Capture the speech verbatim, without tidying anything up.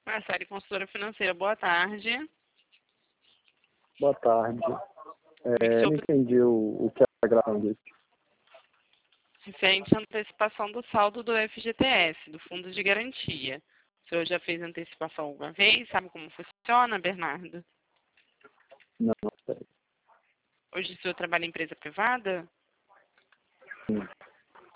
Marcele, consultora financeira, boa tarde. Boa tarde. É, não entendi o, o que é a gravação disso. Referente à antecipação do saldo do F G T S, do Fundo de Garantia. O senhor já fez antecipação alguma vez? Sabe como funciona, Bernardo? Não, não sei. Hoje o senhor trabalha em empresa privada? Sim.